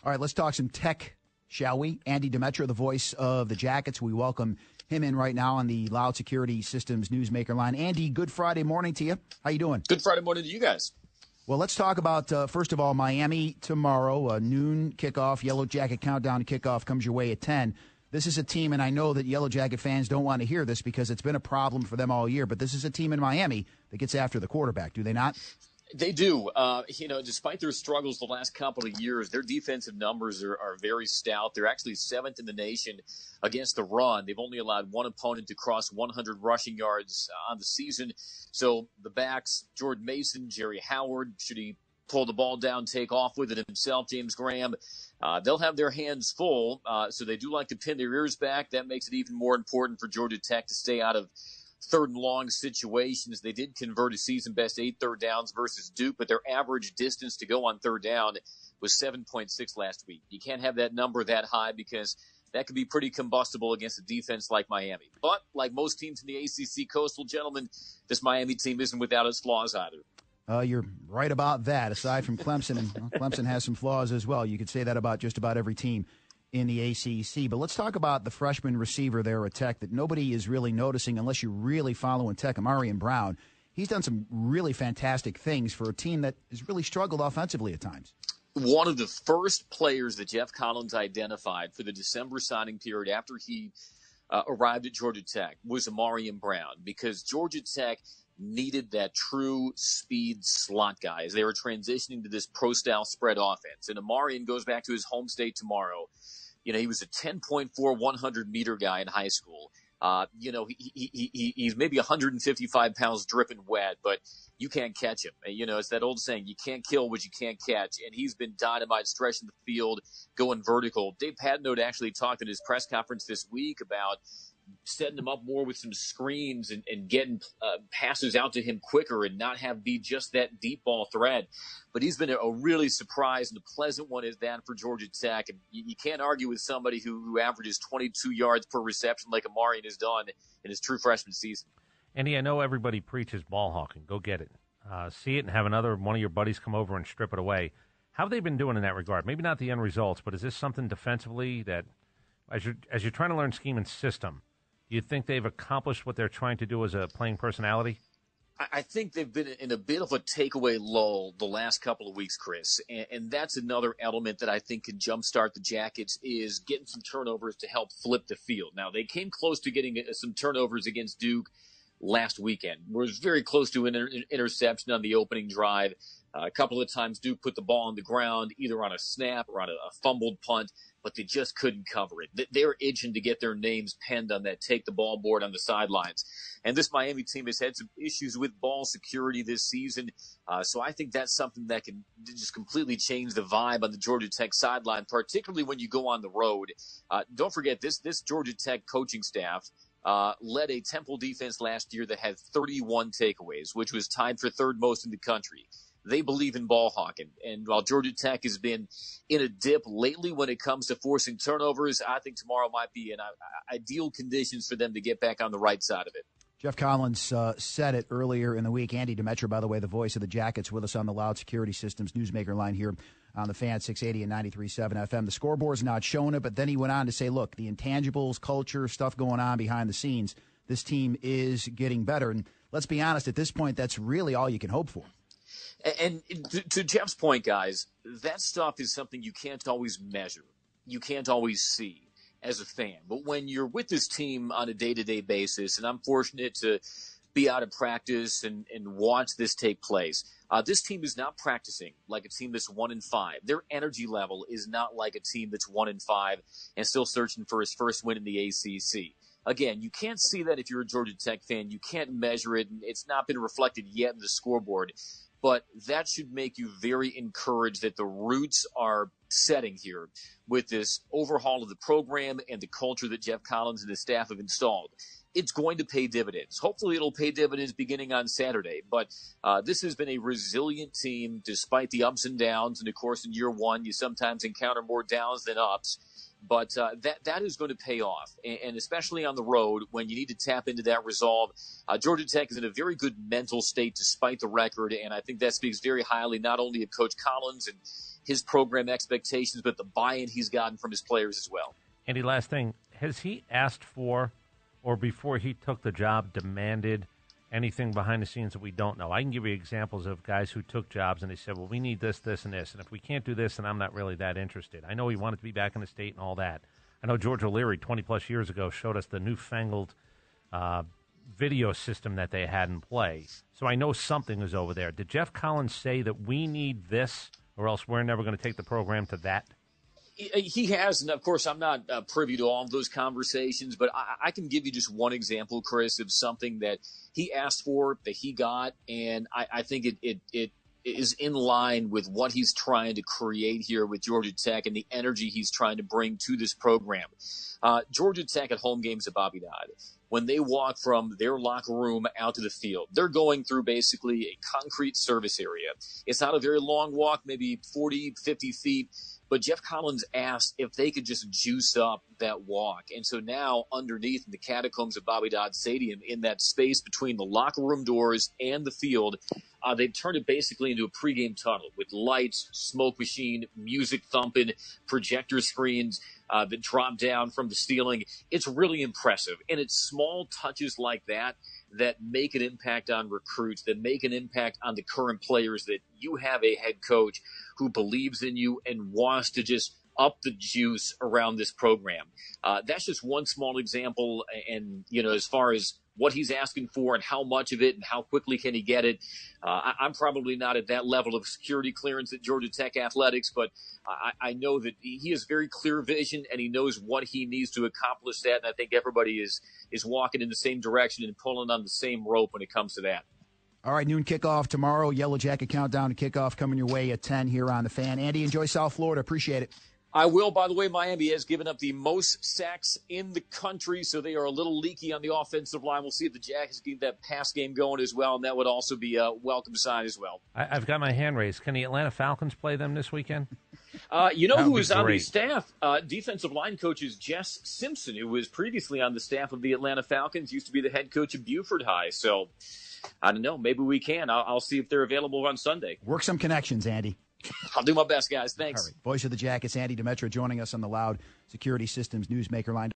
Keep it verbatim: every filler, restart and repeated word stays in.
All right, let's talk some tech, shall we? Andy Demetra, the voice of the Jackets. We welcome him in right now on the Loud Security Systems Newsmaker line. Andy, good Friday morning to you. How you doing? Good Friday morning to you guys. Well, let's talk about, uh, first of all, Miami tomorrow, a noon kickoff. Yellow Jacket countdown kickoff comes your way at ten. This is a team, and I know that Yellow Jacket fans don't want to hear this because it's been a problem for them all year, but this is a team in Miami that gets after the quarterback, do they not? They do. Uh, you know, despite their struggles the last couple of years, their defensive numbers are, are very stout. They're actually seventh in the nation against the run. They've only allowed one opponent to cross one hundred rushing yards on the season. So the backs, Jordan Mason, Jerry Howard, should he pull the ball down, take off with it himself, James Graham, uh, they'll have their hands full. Uh, so they do like to pin their ears back. That makes it even more important for Georgia Tech to stay out of third and long situations. They did convert a season-best eight third downs versus Duke, but their average distance to go on third down was seven point six last week. You can't have that number that high because that could be pretty combustible against a defense like Miami. But like most teams in the A C C Coastal, gentlemen, this Miami team isn't without its flaws either. Uh, you're right about that. Aside from Clemson, and well, Clemson has some flaws as well. You could say that about just about every team in the A C C. But let's talk about the freshman receiver there at Tech that nobody is really noticing unless you're really following Tech, Amarian Brown. He's done some really fantastic things for a team that has really struggled offensively at times. One of the first players that Jeff Collins identified for the December signing period after he uh, arrived at Georgia Tech was Amarian Brown, because Georgia Tech needed that true speed slot guy as they were transitioning to this pro-style spread offense. And Amarian goes back to his home state tomorrow. You know, he was a ten point four hundred-meter guy in high school. Uh, you know, he, he, he, he's maybe one hundred fifty-five pounds dripping wet, but you can't catch him. You know, it's that old saying, you can't kill what you can't catch. And he's been dynamite, stretching the field, going vertical. Dave Padnote actually talked at his press conference this week about setting him up more with some screens and, and getting uh, passes out to him quicker and not have be just that deep ball threat. But he's been a, a really surprise and a pleasant one is that for Georgia Tech. And you, you can't argue with somebody who, who averages twenty-two yards per reception like Amarian has done in his true freshman season. Andy, I know everybody preaches ball hawking. Go get it. Uh, see it and have another one of your buddies come over and strip it away. How have they been doing in that regard? Maybe not the end results, but is this something defensively that as you're, as you're trying to learn scheme and system, do you think they've accomplished what they're trying to do as a playing personality? I think they've been in a bit of a takeaway lull the last couple of weeks, Chris, and, and that's another element that I think can jumpstart the Jackets is getting some turnovers to help flip the field. Now, they came close to getting some turnovers against Duke last weekend. Was very close to an inter- interception on the opening drive. Uh, a couple of times Duke put the ball on the ground, either on a snap or on a, a fumbled punt, but they just couldn't cover it. They're itching to get their names penned on that take the ball board on the sidelines. And this Miami team has had some issues with ball security this season. Uh, so I think that's something that can just completely change the vibe on the Georgia Tech sideline, particularly when you go on the road. Uh, don't forget, this, this Georgia Tech coaching staff uh, led a Temple defense last year that had thirty-one takeaways, which was tied for third most in the country. They believe in ball hawking. And while Georgia Tech has been in a dip lately when it comes to forcing turnovers, I think tomorrow might be an uh, ideal conditions for them to get back on the right side of it. Jeff Collins uh, said it earlier in the week. Andy Demetra, by the way, the voice of the Jackets, with us on the Loud Security Systems Newsmaker line here on the Fan six eighty and ninety-three point seven F M. The scoreboard's not showing it, but then he went on to say, look, the intangibles, culture, stuff going on behind the scenes, this team is getting better. And let's be honest, at this point, that's really all you can hope for. And to Jeff's point, guys, that stuff is something you can't always measure. You can't always see as a fan. But when you're with this team on a day-to-day basis, and I'm fortunate to be out of practice and, and watch this take place, uh, this team is not practicing like a team that's one and five. Their energy level is not like a team that's one and five and still searching for his first win in the A C C. Again, you can't see that if you're a Georgia Tech fan. You can't measure it, and it's not been reflected yet in the scoreboard. But that should make you very encouraged that the roots are setting here with this overhaul of the program and the culture that Jeff Collins and his staff have installed. It's going to pay dividends. Hopefully it'll pay dividends beginning on Saturday. But uh, this has been a resilient team despite the ups and downs. And, of course, in year one, you sometimes encounter more downs than ups. But uh, that that is going to pay off, and, and especially on the road when you need to tap into that resolve. Uh, Georgia Tech is in a very good mental state despite the record, and I think that speaks very highly not only of Coach Collins and, his program expectations, but the buy-in he's gotten from his players as well. Andy, last thing, has he asked for, or before he took the job, demanded anything behind the scenes that we don't know? I can give you examples of guys who took jobs and they said, well, we need this, this, and this, and if we can't do this, then I'm not really that interested. I know he wanted to be back in the state and all that. I know George O'Leary, twenty-plus years ago, showed us the newfangled uh, video system that they had in play. So I know something is over there. Did Jeff Collins say that we need this, or else we're never going to take the program to that? He has, and of course, I'm not uh, privy to all of those conversations, but I, I can give you just one example, Chris, of something that he asked for, that he got, and I, I think it, it, it is in line with what he's trying to create here with Georgia Tech and the energy he's trying to bring to this program. Uh, Georgia Tech at home games at Bobby Dodd, when they walk from their locker room out to the field, they're going through basically a concrete service area. It's not a very long walk, maybe forty, fifty feet. But Jeff Collins asked if they could just juice up that walk. And so now underneath in the catacombs of Bobby Dodd Stadium, in that space between the locker room doors and the field, uh, they've turned it basically into a pregame tunnel with lights, smoke machine, music thumping, projector screens uh, that drop down from the ceiling. It's really impressive. And it's small touches like that that make an impact on recruits, that make an impact on the current players, that you have a head coach who believes in you and wants to just up the juice around this program. Uh, that's just one small example. And, you know, as far as what he's asking for and how much of it and how quickly can he get it, uh, I, I'm probably not at that level of security clearance at Georgia Tech Athletics, but I, I know that he has very clear vision and he knows what he needs to accomplish that. And I think everybody is, is walking in the same direction and pulling on the same rope when it comes to that. All right, noon kickoff tomorrow. Yellow Jacket countdown to kickoff coming your way at ten here on The Fan. Andy, enjoy South Florida. Appreciate it. I will. By the way, Miami has given up the most sacks in the country, so they are a little leaky on the offensive line. We'll see if the Jackets keep that pass game going as well, and that would also be a welcome sign as well. I, I've got my hand raised. Can the Atlanta Falcons play them this weekend? Uh, you know who was on the staff? Uh, defensive line coach is Jess Simpson, who was previously on the staff of the Atlanta Falcons, used to be the head coach of Buford High. So, I don't know. Maybe we can. I'll, I'll see if they're available on Sunday. Work some connections, Andy. I'll do my best, guys. Thanks. All right. Voice of the Jackets, Andy Demetra, joining us on the Loud Security Systems Newsmaker line.